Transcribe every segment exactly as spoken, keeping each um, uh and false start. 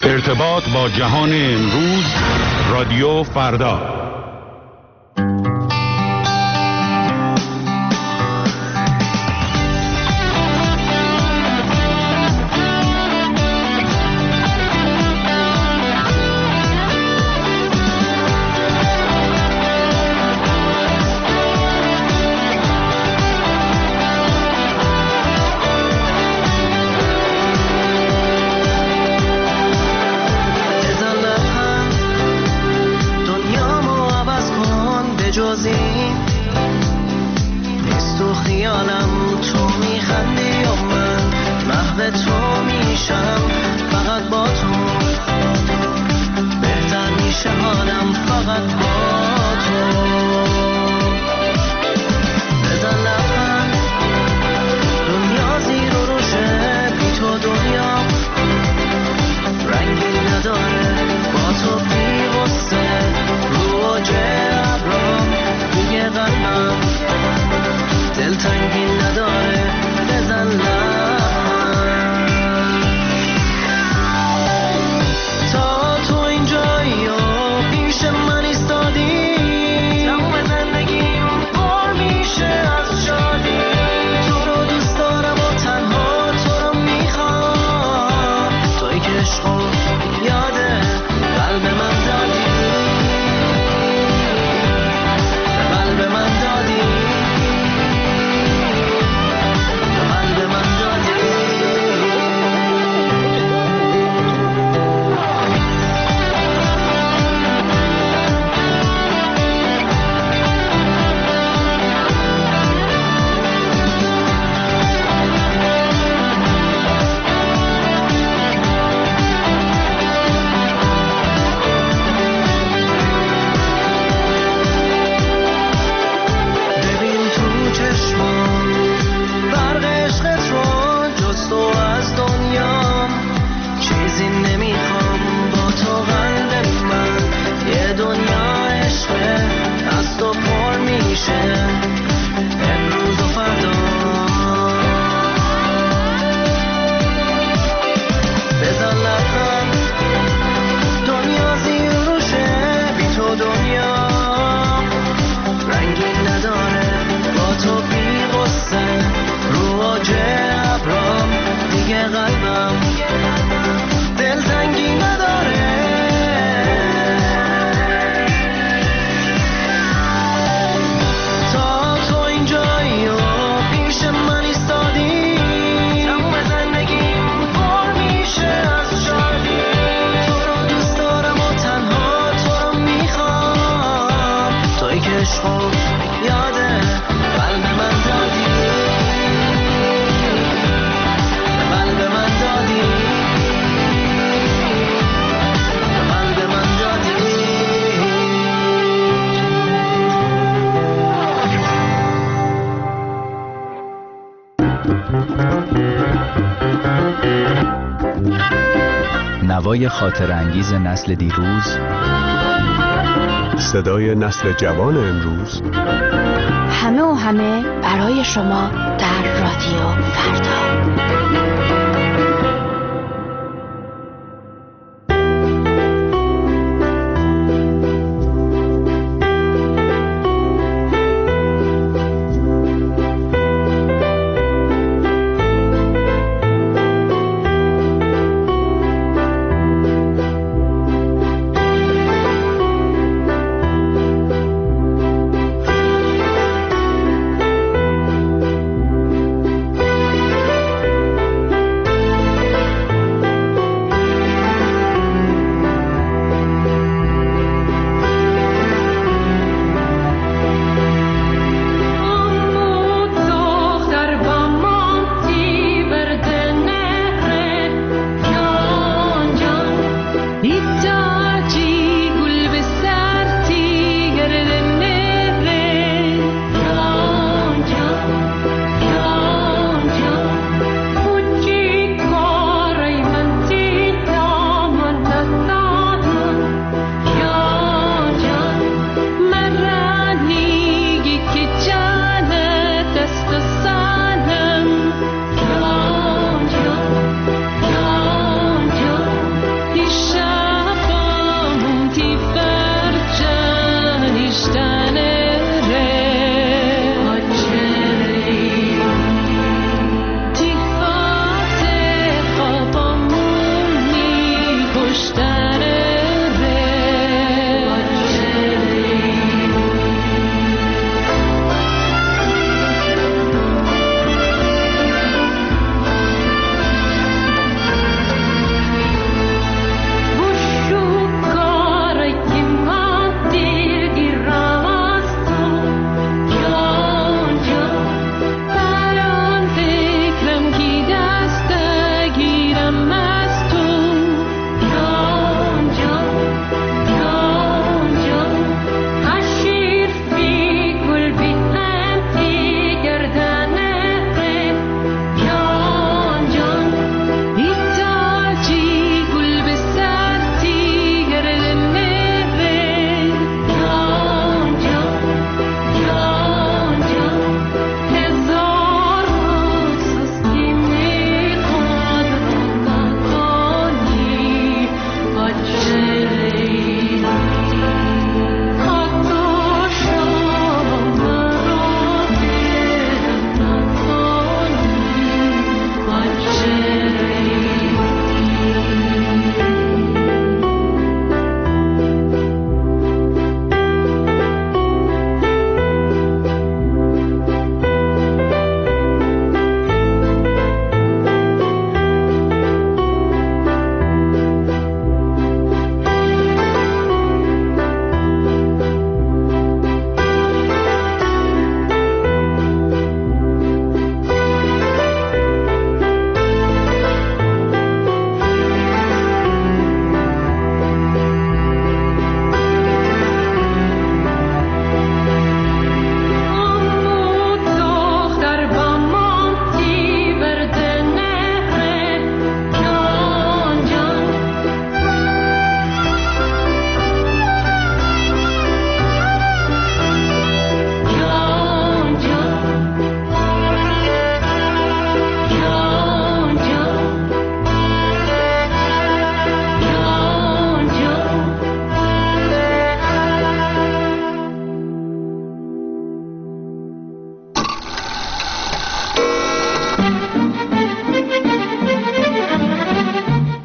ارتباط با جهان امروز، رادیو فردا. نوای خاطر انگیز نسل دیروز، صدای نسل جوان امروز، همه و همه برای شما در رادیو فردا.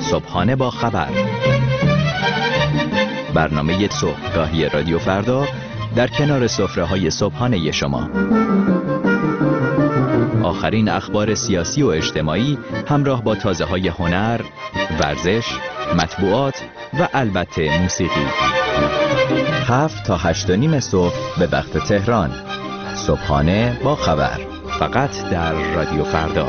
صبحانه با خبر، برنامه صبحگاهی رادیو فردا در کنار سفره‌های صبحانه شما. آخرین اخبار سیاسی و اجتماعی همراه با تازه‌های هنر، ورزش، مطبوعات و البته موسیقی. هفت تا هشت و نیم صبح به وقت تهران. صبحانه با خبر، فقط در رادیو فردا.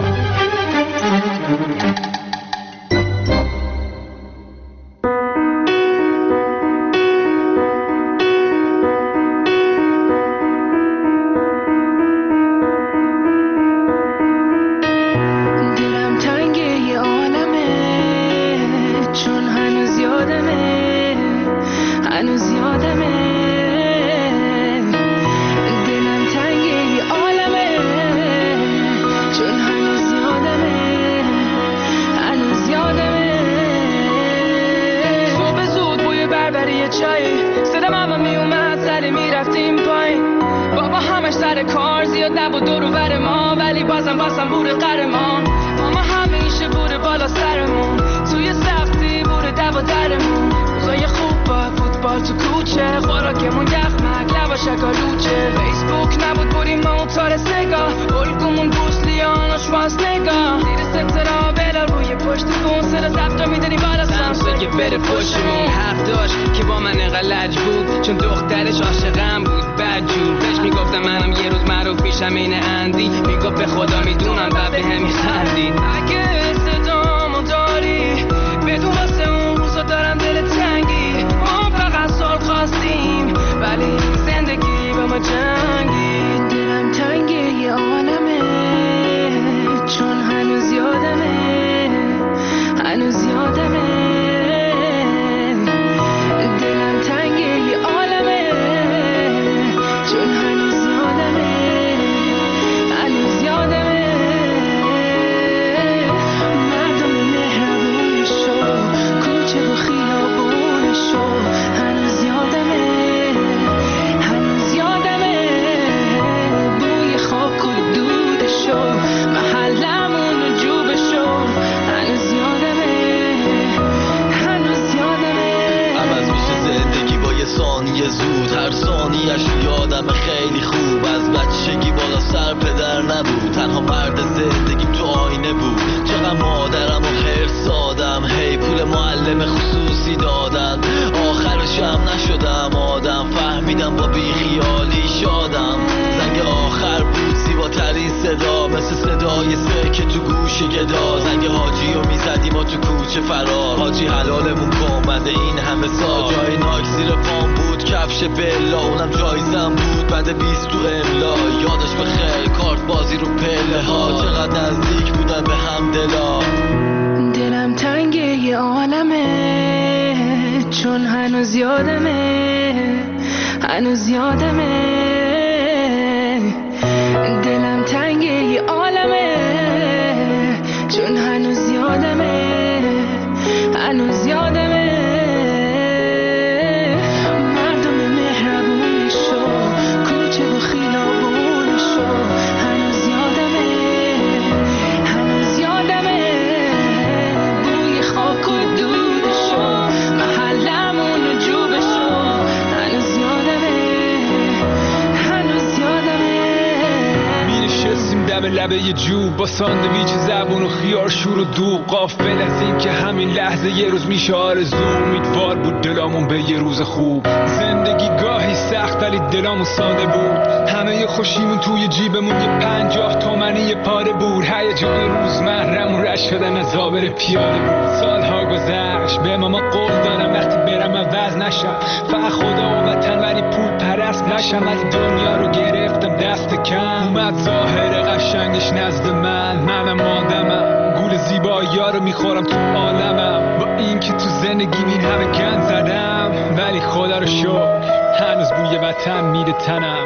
لبه جو با ساندویچ زبون و خیار شور و دوغ، غافل از این که همین لحظه یه روز میشه آرزو. امیدوار بود دلامون به یه روز خوب، زندگی گاهی سخت ولی دلامون ساده بود. همه خوشیمون توی جیبمون یه پنجاه تومنی یه پاره بود. هیجان روزمره‌مون رد شدن از آبر پیاده بود. سالها گذشت به ماما قول دارم وقتی برم عوض نشم، فقط خدا و وطن ولی پول پرست نشم. از دنیا رو گرفتم دست کم، اومد ظاهر قشنگش نزد من. منم آدمم، گول زیبایی‌ها رو میخورم تو عالمم. با این که تو زندگی این همه گند زدم ولی خدا رو شکر هنوز بوی وطن میره تنم.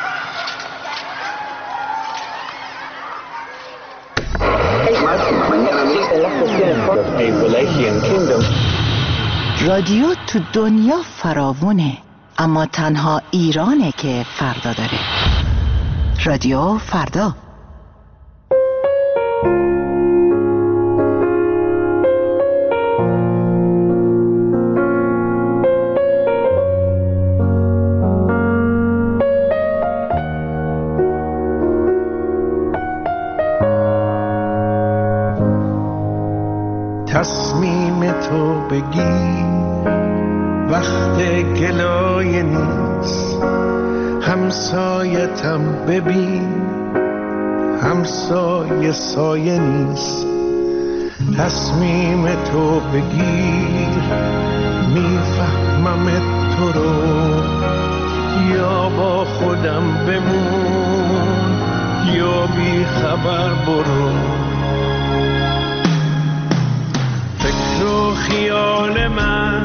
من of a Wallachian kingdom. رادیو تو دنیا فراوونه، اما تنها ایرانه که فردا داره. رادیو فردا. تصمیم تو بگی وقت گلایه نیست، همسایتم ببین همسایه سایه نیست. تصمیم تو بگیر میفهمم تو رو، یا با خودم بمون یا بی خبر برو. فکر و خیال من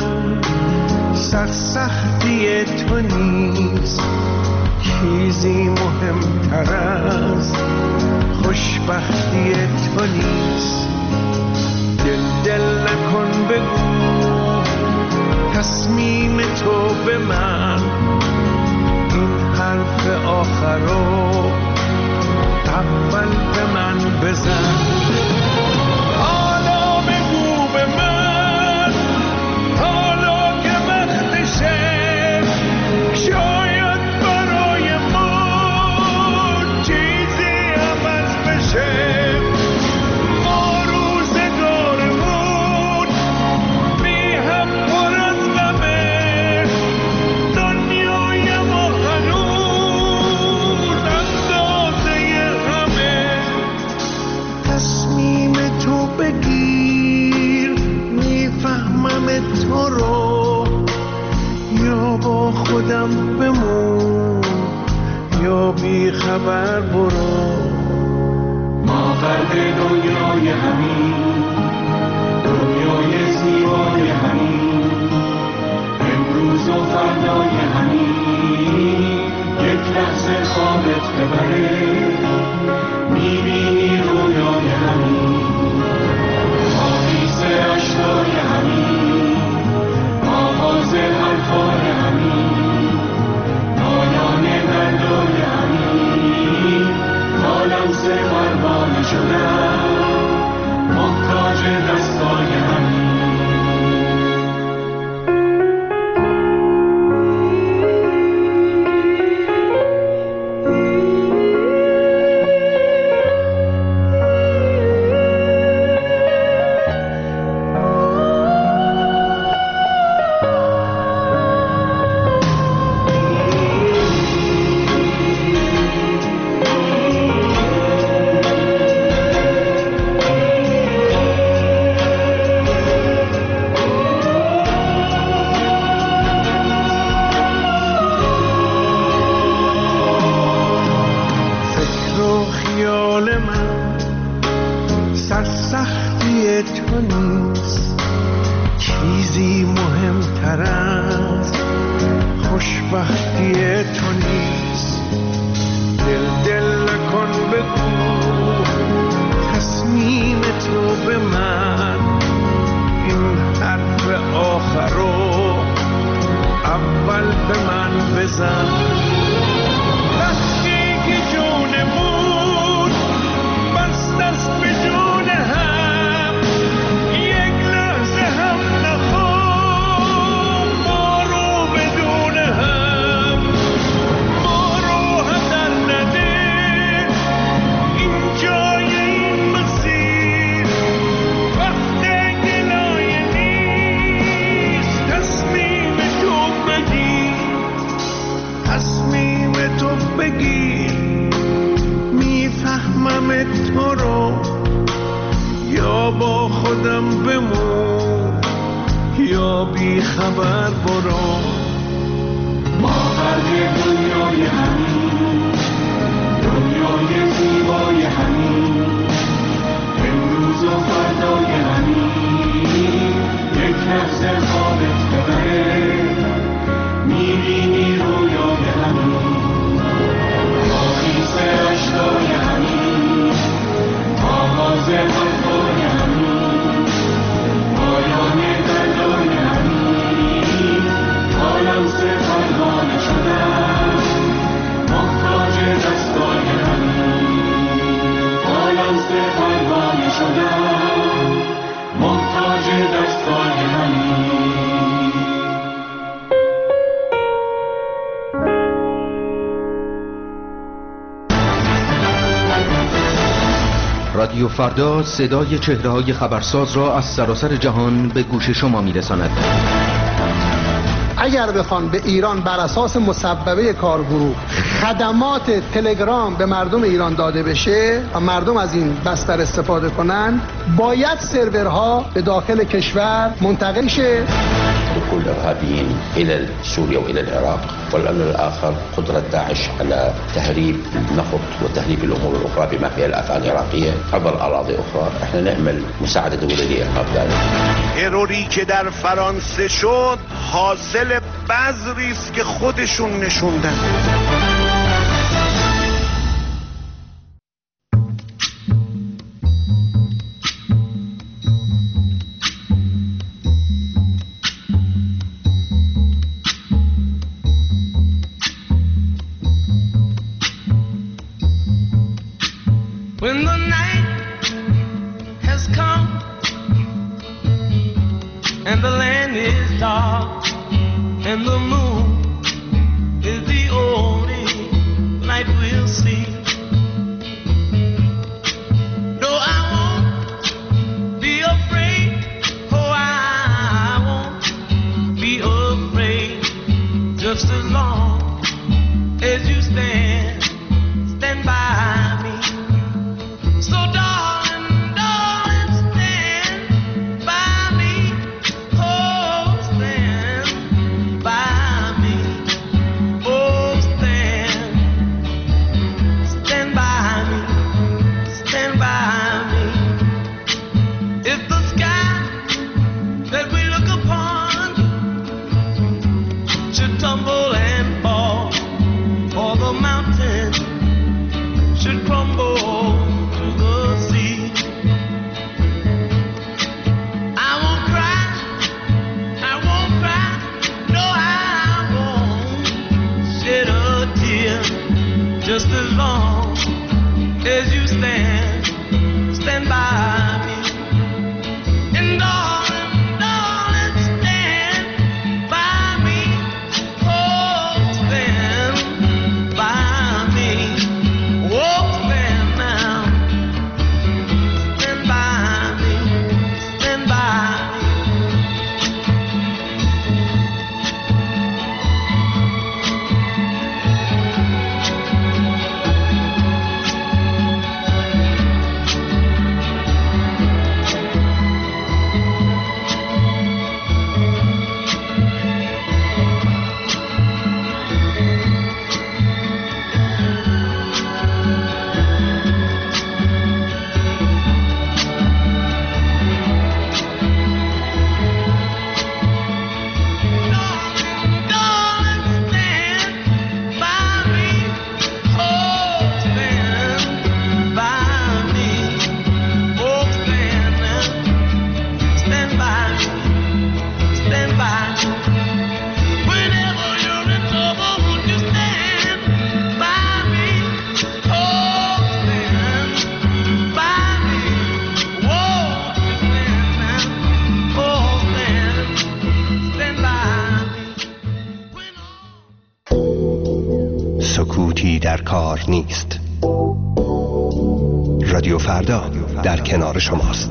سرسختی تو نیست، چیزی مهمتر از خوشبختی تو نیست. دل دل نکن بگو تصمیم تو به من، این حرف آخرو اول به من بزن. حالا بگو به من، حالا که وقتشه، شاید برای ما چیزی عوض بشه. ما روزگارمون بی هم پر از غمه، دنیای ما هنوز اندازه همه. تصمیم تو بگیر میفهمم تو رو، یا با خودم بمون یا بی خبر برو. ما قلب دنیای همین، دنیای زیبای همین، امروز و فردای همین. یک لحظه خوابت ببره، میبینی رویای همین. آویز اشکای همین، آواز حرفای همین، نالان دردای همین. تا لمس قربانی شدم محتاج دستای همین. سرسختی تو نیست، چیزی مهمتر از خوشبختی تو نیست. دل دل نکن بگو تصمیم تو به من، این حرف آخرو اول به من بزن. وقتی که جونمون بست است به جون هم، یک لحظه هم نخوام ما رو بدون هم. ما رو هدر نده این جای این مسیر، وقت گلایه نیست. تصمیم تو بگیر، تصمیم تو بگیر میفهمم تو رو، یا با خودم بمون یا بی خبر برو. ما قلب دنیای همین، دنیای زیبای همین، امروز و فردای همین. یک لحظه خوابت ببره، میبینی رویای همین. آویز اشکای همین، آواز حرفای همین، فردا صدای چهره‌های خبرساز را از سراسر جهان به گوش شما می‌رساند. اگر بخوان به ایران بر اساس مصوبه کارگروه خدمات تلگرام به مردم ایران داده بشه و مردم از این بستر استفاده کنن، باید سرورها به داخل کشور منتقل شه. دخول الإرهابيين إلى سوريا وإلى العراق، والأمر الآخر قدرة داعش على تهريب النفط وتهريب الأمور الأخرى بما فيها الأفعال العراقية عبر أراضي أخرى. احنا نعمل مساعدة دولية لإرهاب ذلك. تروری که در فرانسه شد حاصل بذری است که خودشون نشوندن. When the night has come and the land is dark and the moon is the only light we'll see. No, I won't be afraid. Oh, I won't be afraid. Just as long as you stand, stand by me. So darling, darling, stand by me. Oh, stand by me. Oh, stand, stand by me. Stand by me. If the sky that we look upon should tumble and fall, or the mountain should crumble to the sea, I won't cry, I won't cry, no, I won't shed a tear. Just as long as you stand, stand by me. And darling, darling, stand by me. Oh, stand by me. Oh, stand now. Stand by me. Stand by me. سکوتی در کار نیست. رادیو فردا در کنار شماست.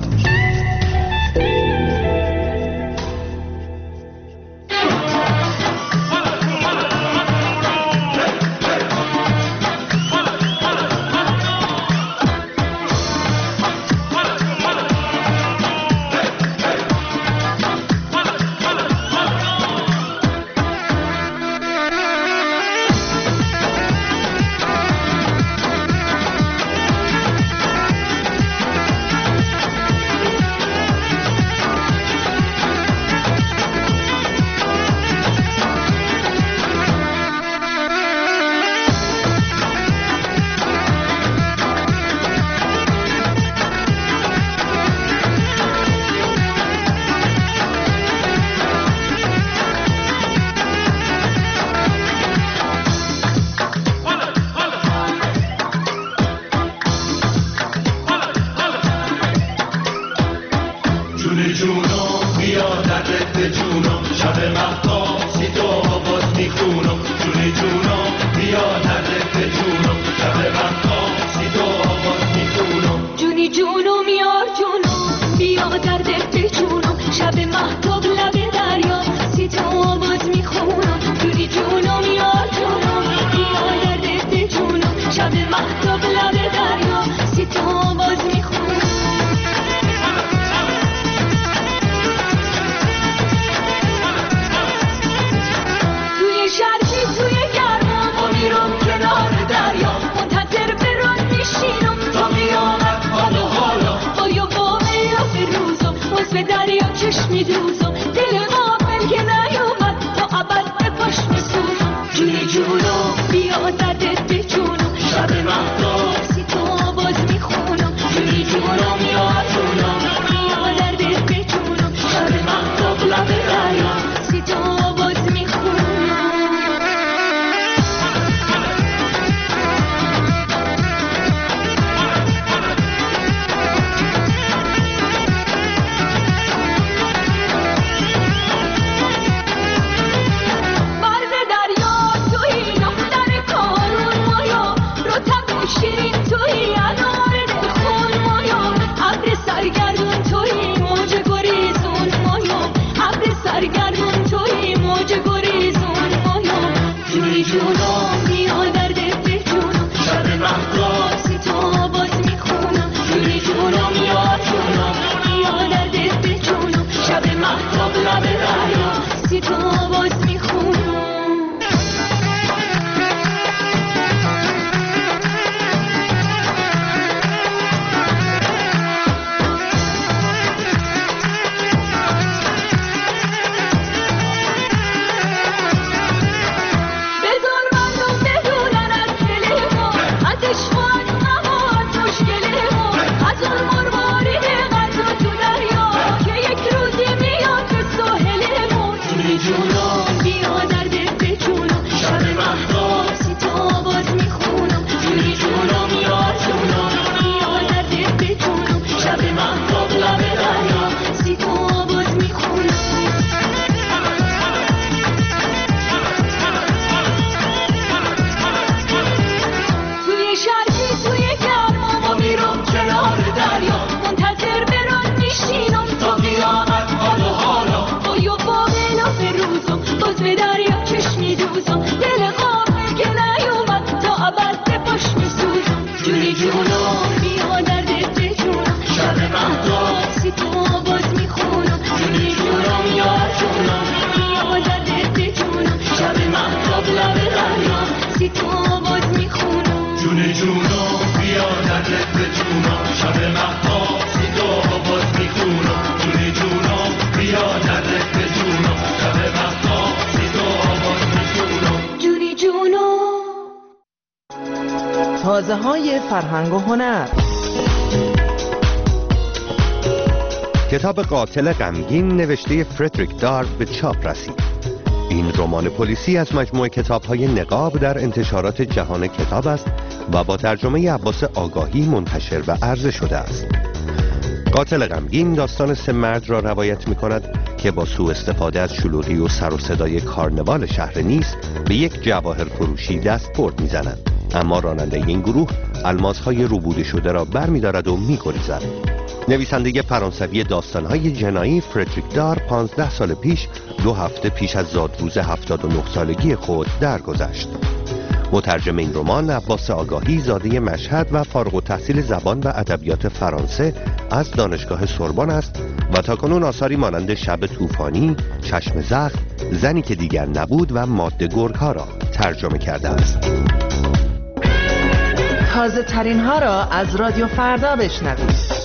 جونم یار جونم بیا در دل جونم شب مهتاب لب دریا سی تو آواز میخونم جونی جونم یار جونم بیا در دل جونم شب مهتاب لب دریا سی تو آواز میخونم توی شرقی توی گرما ما میرم کنار دریا منتظر برون میشینم تا میامد حالا حالا با یا با یا به روزم باز به دریا چشمی دوزم دل غافل که نیومد تا ابد به پاش میسوزم جونی جونم بیا در دل جونم شب مهتاب سی تو آواز میخونم جونی جونم یا جونم بیا در دل جونم شب مهتاب لب دریا سی تو آواز میخونم جونم بیا در دل جونم شب مهتاب سی تو آواز میخونم جونی جونم یا جونم بیا در دل جونم شب مهتاب لب دریا سی تو آواز میخونم تازه های فرهنگ و هنر. کتاب قاتل غمگین نوشته فردریک دارک به چاپ رسید. این رمان پلیسی از مجموعه کتاب‌های نقاب در انتشارات جهان کتاب است و با ترجمه عباس آگاهی منتشر و عرضه شده است. قاتل غمگین داستان سه مرد را روایت می‌کند که با سوء استفاده از شلوغی و سر و صدای کارنوال شهر نیس به یک جواهر فروشی دستبرد می‌زنند. اما راننده این گروه الماس‌های روبوده شده را برمی‌دارد و می‌گریزد. نویسنده فرانسوی داستان‌های جنایی فردریک دارک پانزده سال پیش دو هفته پیش از زادروز هفتاد و نه سالگی خود درگذشت. مترجم این رمان عباس آگاهی زاده مشهد و فارغ التحصیل زبان و ادبیات فرانسه از دانشگاه سوربن است و تاکنون آثاری مانند شب طوفانی، چشم زخم، زنی که دیگر نبود و ماده گرگ‌ها را ترجمه کرده است. تازه ترین ها را از رادیو فردا بشنوید.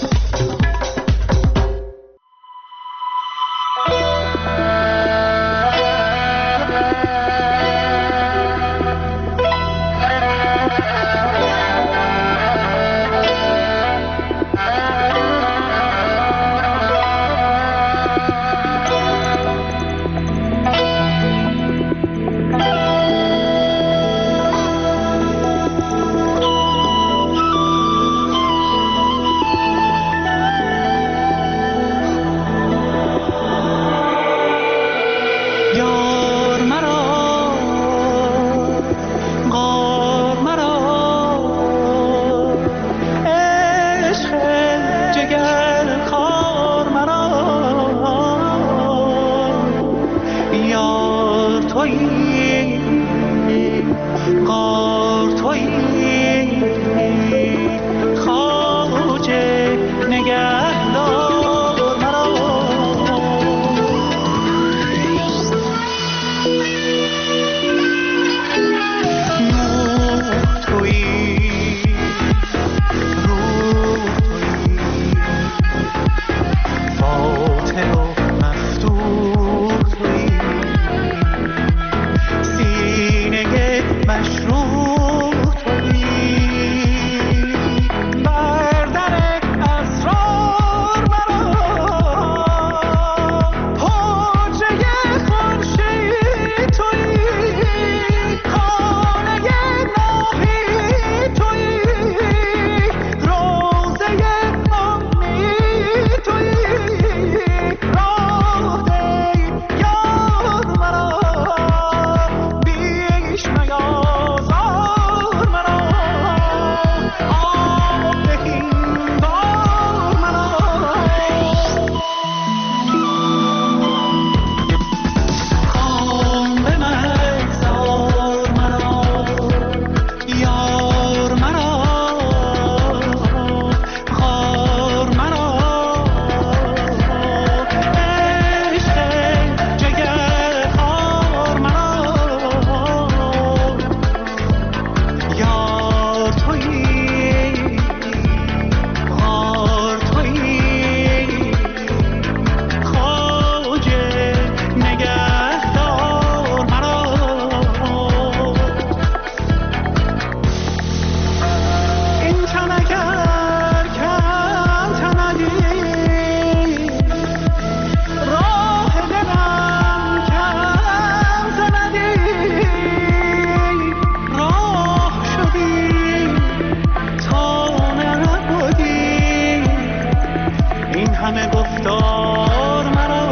گفتار مرا.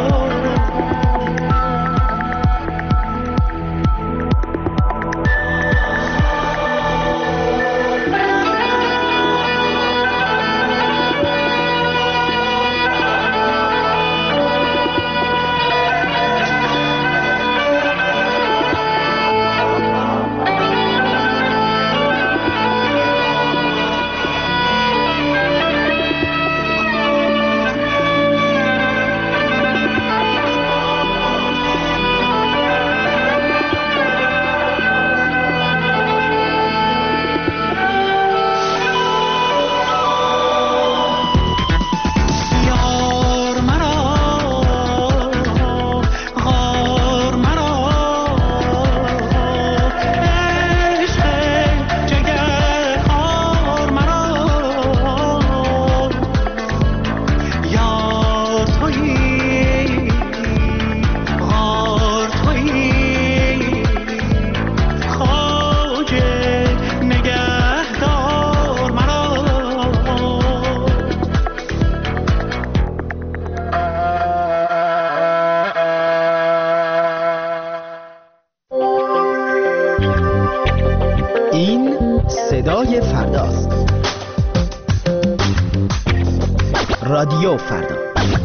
صدای فرداست. رادیو فردا.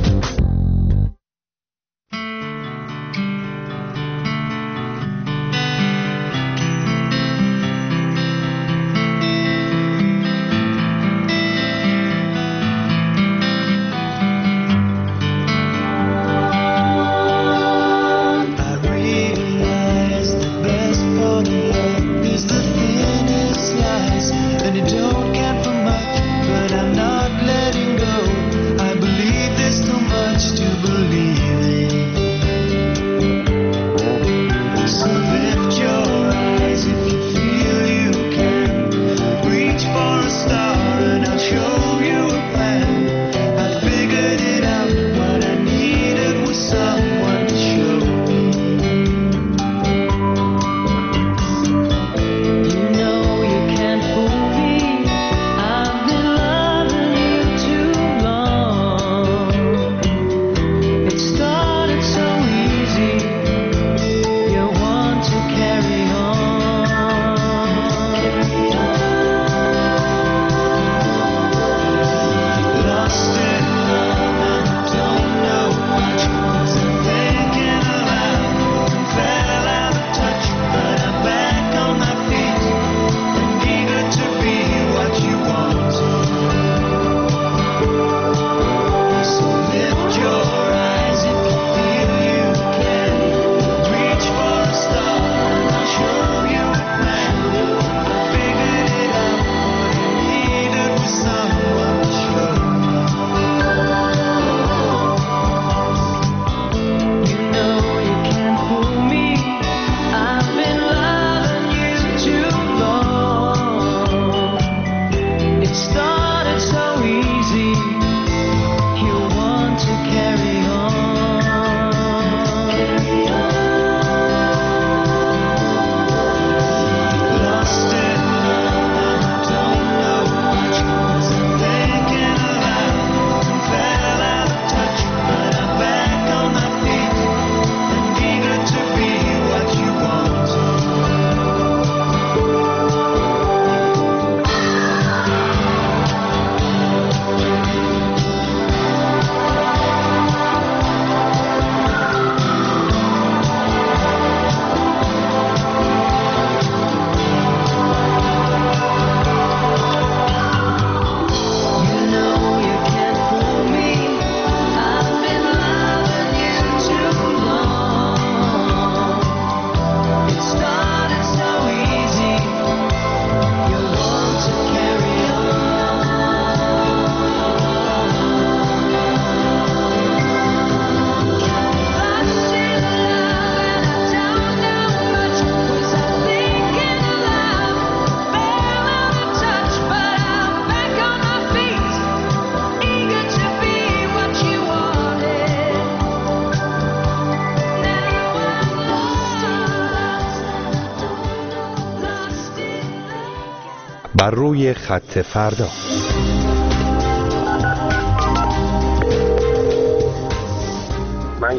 بر روی خط فردا.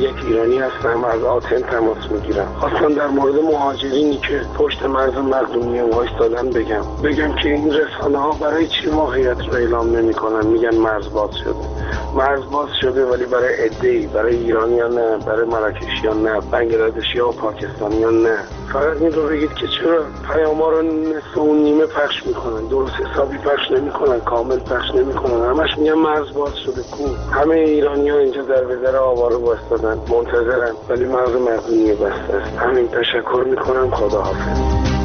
یک ایرانی هستم، از آتن تماس میگیرم. خواستم در مورد مهاجرینی که پشت مرز مقدونیه وایسادن بگم بگم که این رسانه ها برای چی واقعیت رو اعلام نمیکنن؟ میگن مرز باز شده. مرز باز شده ولی برای عده‌ای، برای ایرانیان نه، برای مراکشیان نه، بنگلادشی‌ها و پاکستانیان نه. فقط این رو بگید که چرا پیام‌ها رو نصف و نیمه پخش میکنن، درست حسابی پخش نمیکنن، کامل پخش نمیکنن. همش میگن مرز باز شده. کو همه ایرانی‌ها اینجا در بدر آواره وایسادن منتظرن ولی مرز مقدونیه بسته است. همین، تشکر میکنم. خداحافظ.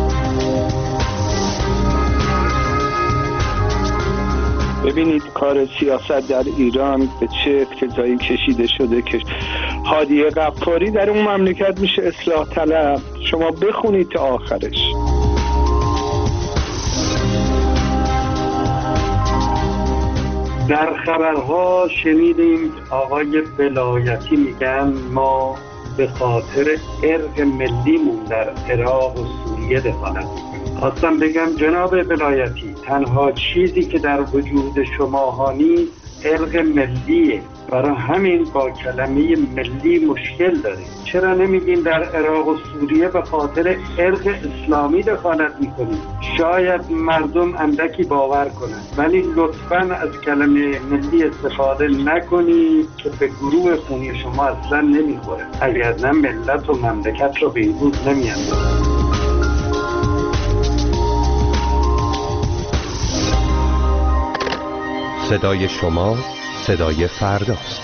ببینید کار سیاست در ایران به چه ابتدایی کشیده شده که هادی غفاری در اون مملکت میشه اصلاح طلب. شما بخونید تا آخرش. در خبرها شنیدیم آقای ولایتی میگن ما به خاطر ارق ملیمون در عراق و سوریه دخالت میکنیم. خواستم بگم جناب ولایتی تنها چیزی که در وجود شماها نیست ارق ملیه، برای همین با کلمه ملی مشکل داریم. چرا نمیگین در عراق و سوریه به خاطر ارق اسلامی دخالت میکنیم؟ شاید مردم اندکی باور کنند، ولی لطفاً از کلمه ملی استفاده نکنید که به گروه خونی شما اصلا نمیخوره. اگر نه ملت و مملکت رو به این روز نمیاندازه. صدای شما صدای فرداست.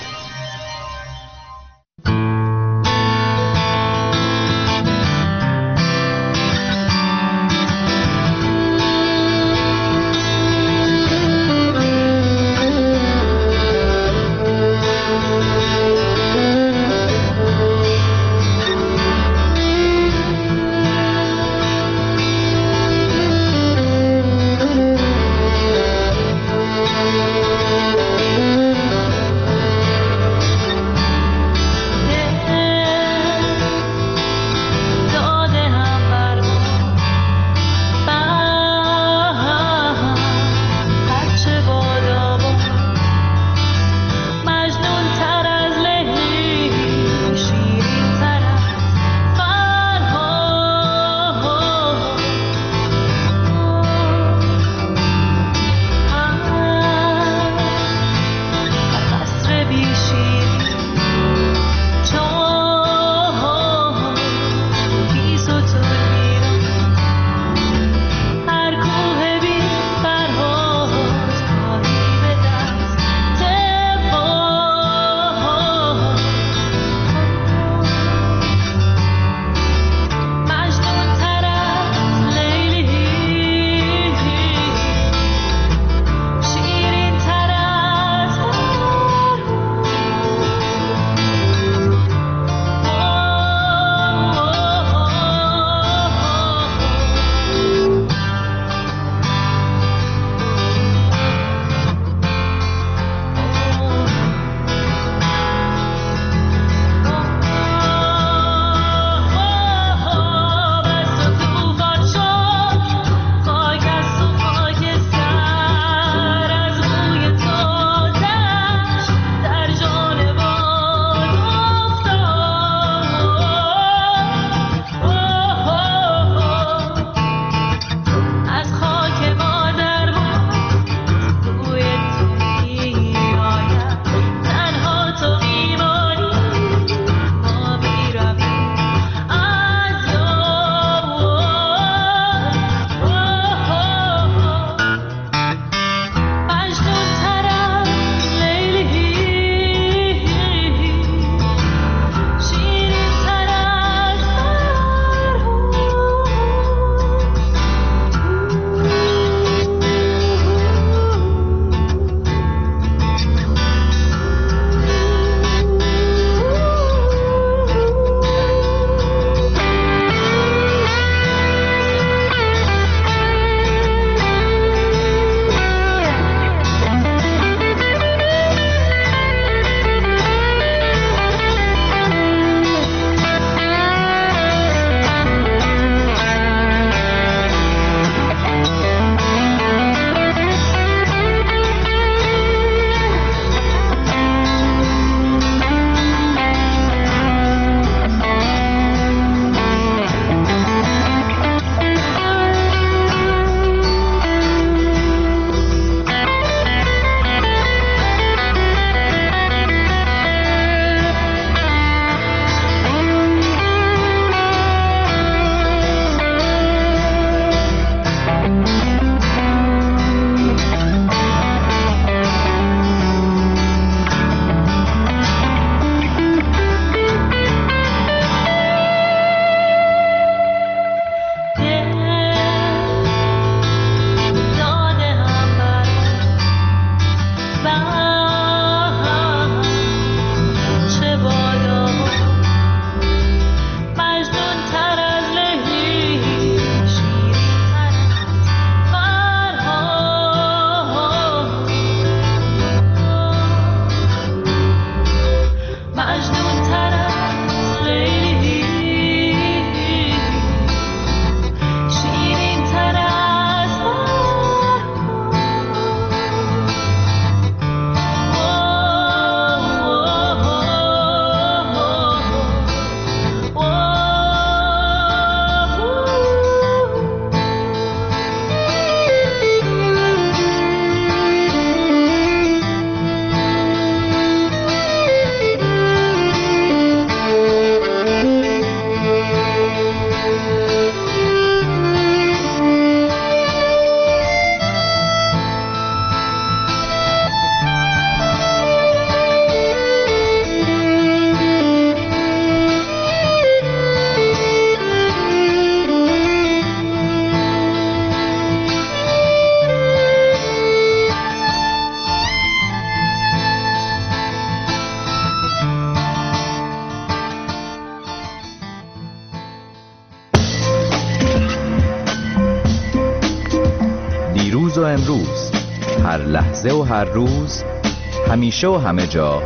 امروز، هر لحظه و هر روز، همیشه و همه جا.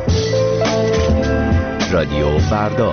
رادیو فردا.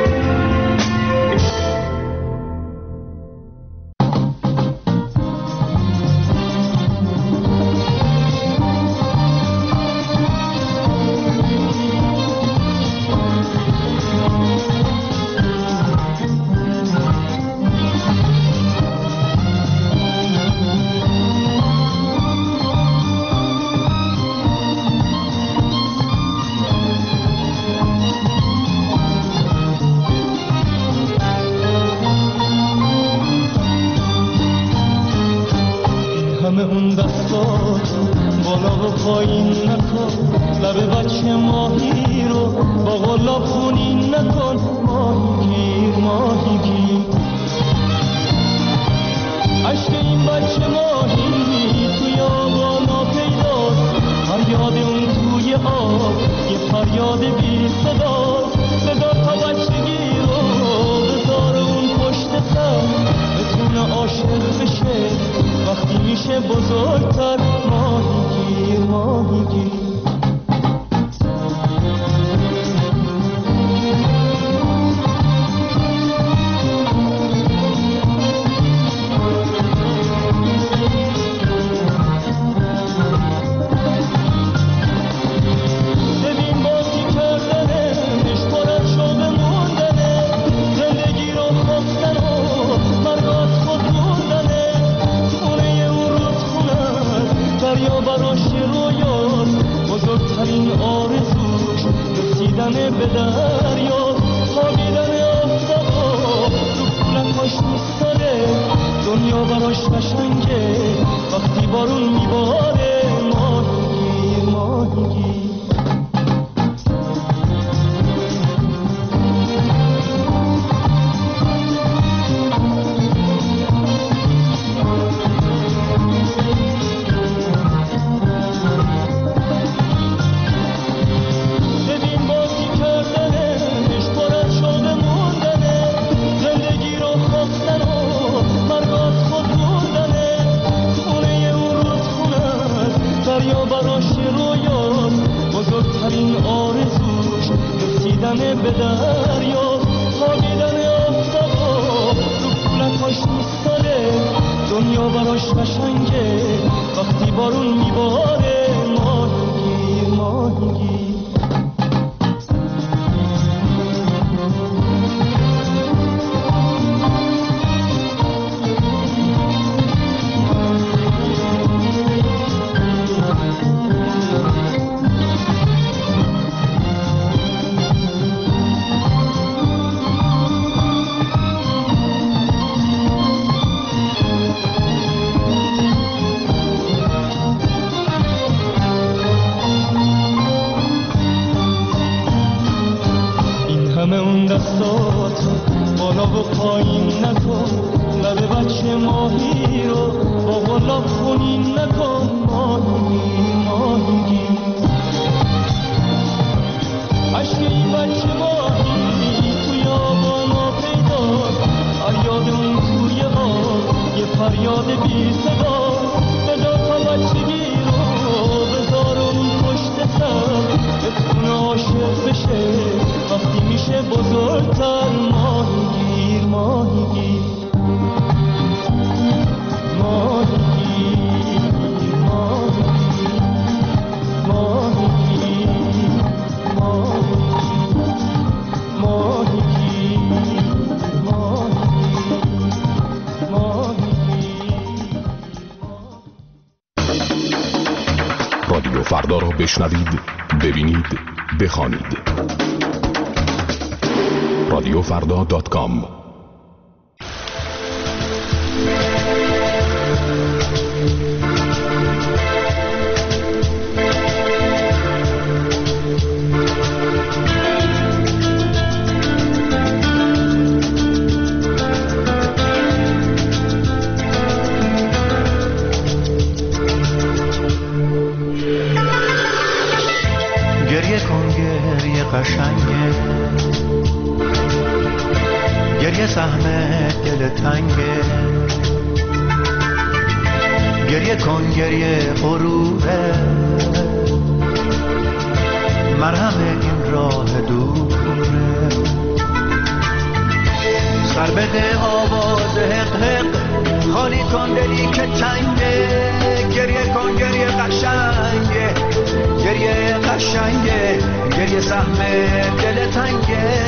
فردا را بشنوید، ببینید، بخوانید. رادیو فردا دات کام. قشنگه گریه سهم دل تنگه گریه کن گریه غروبه، مرهم این راه دوره. سر بده آواز حق حق، خالی کن دلی که تنگه. گریه کن گریه قشنگه، گریه قشنگه، گریه سهم دل تنگه.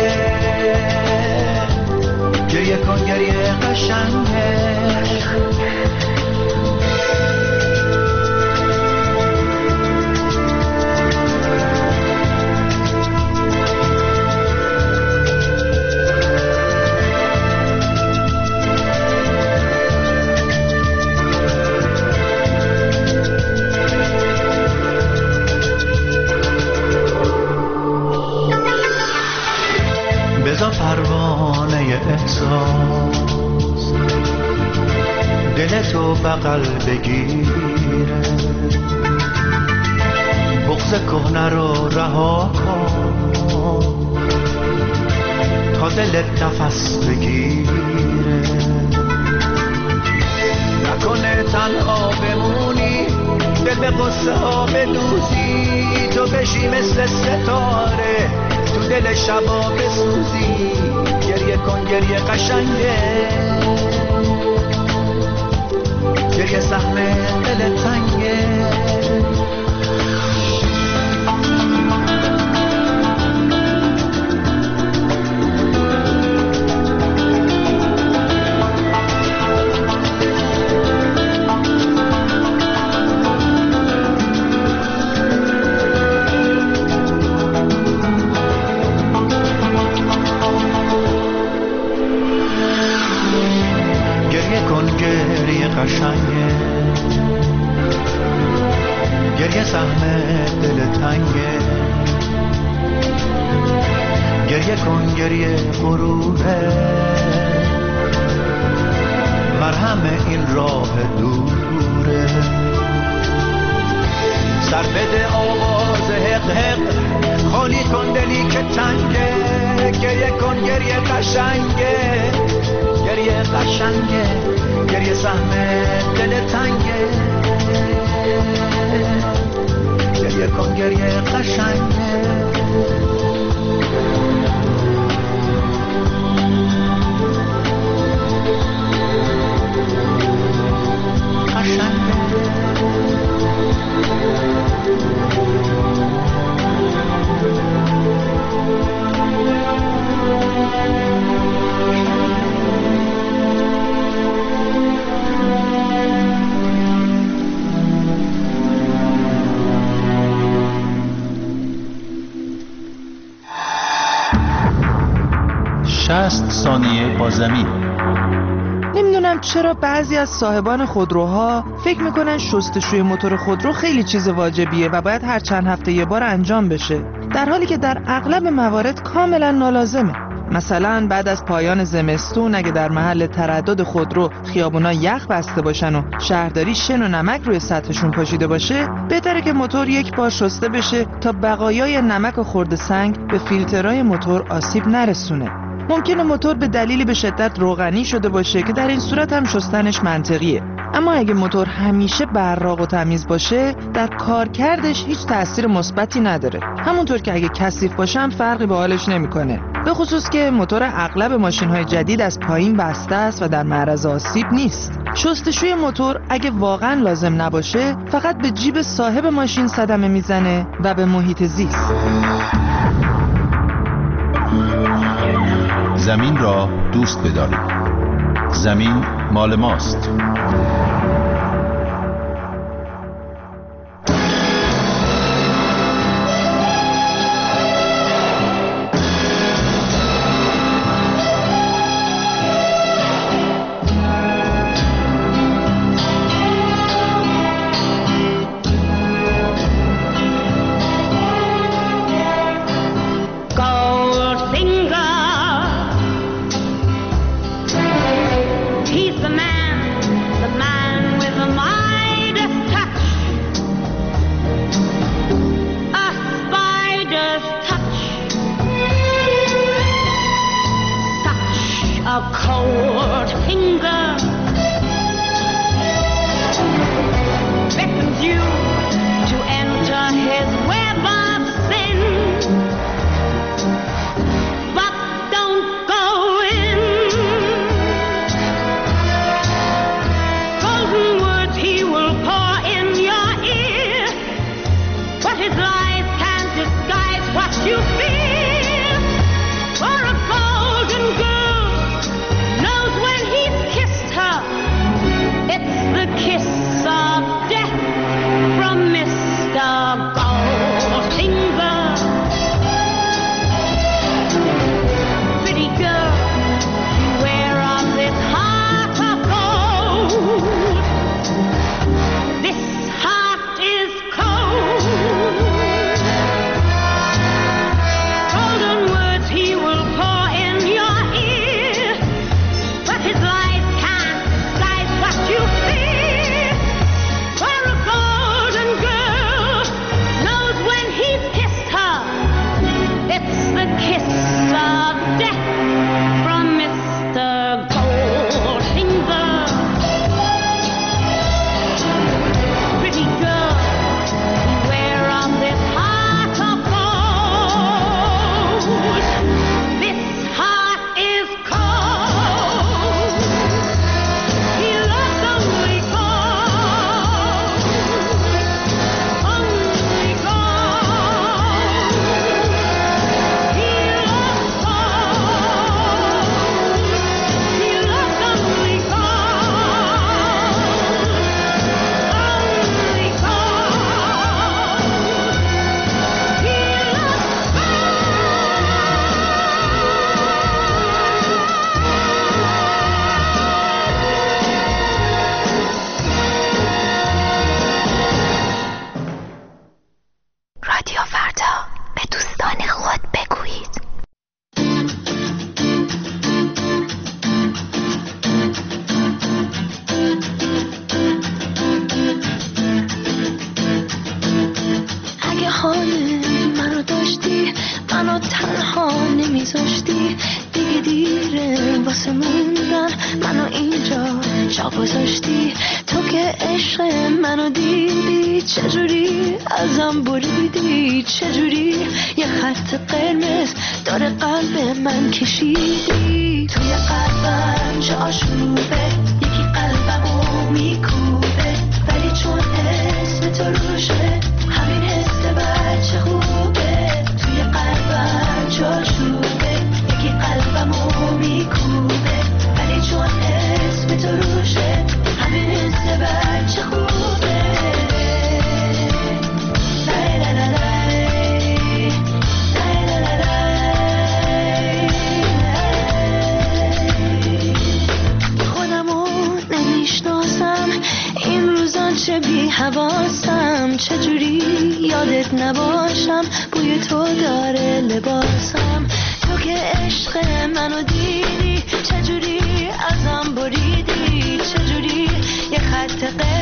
گریه کن گریه قشنگه. پروانه احساس دل تو بغل بگیره، بغض کهنه رو رها کن تا دلت نفس بگیره. نکنه تنها بمونی، دل به قصه ها بدوزی، تو بشی مثل ستاره تو دل شبا بسوزی. گریه کن گریه قشنگه، گریه سهم دل تنگه. قشنگه، گریه سهم دل تنگه. گریه کن گریه غروره، مرهم این راه دوره. سر بده آواز حق حق، خالی کن دلی که تنگه. گریه کن گریه قشنگه، گریه قشنگه، گریه سهم دل تنگه. گریه کن گریه قشنگه. قشنگه. شصت ثانیه با زمین. نمیدونم چرا بعضی از صاحبان خودروها فکر میکنن شستشوی موتور خودرو خیلی چیز واجبیه و باید هر چند هفته یه بار انجام بشه، در حالی که در اغلب موارد کاملا نالازمه. مثلا بعد از پایان زمستون اگه در محل تردد خودرو خیابونا یخ بسته باشن و شهرداری شن و نمک روی سطحشون پاشیده باشه، بهتره که موتور یک بار شسته بشه تا بقایای نمک و خرد سنگ به فیلترهای موتور آسیب نرسونه. ممکنه موتور به دلیلی به شدت روغنی شده باشه که در این صورت هم شستنش منطقیه، اما اگه موتور همیشه براق و تمیز باشه در کارکردش هیچ تأثیر مثبتی نداره. همونطور که اگه کثیف باشه هم فرقی به حالش نمیکنه، به خصوص که موتور اغلب ماشین‌های جدید از پایین بسته است و در معرض آسیب نیست. شستشوی موتور اگه واقعا لازم نباشه فقط به جیب صاحب ماشین صدمه میزنه و به محیط زیست. زمین را دوست بدارید. زمین مال ماست. He's the man, the man تنها نمیذاشتی، دیگه دیره واسه موندن منو اینجا جا گذاشتی. تو که عشق منو دیدی چجوری ازم بریدی، چجوری یه خط قرمز داره قلب من کشیدی. توی قلبم جا آشوبه، یکی قلبمو میکوبه، ولی چون اسم تو روشه همین حس بچه خوبه. توی قلبم جا آشوبه، یکی قلبمو میکوبه، ولی چون اسم تو روشه همین حس بچه خوبه. لای لای لای لای، لای لای لای لای. خودمو نمیشناسم این روزا، چه بی حواسم، چجوری یادت نباشم، بوی تو داره لباسم. تو که عشق منو دیدی چجوری ازم بریدی، چجوری یه خط قرمز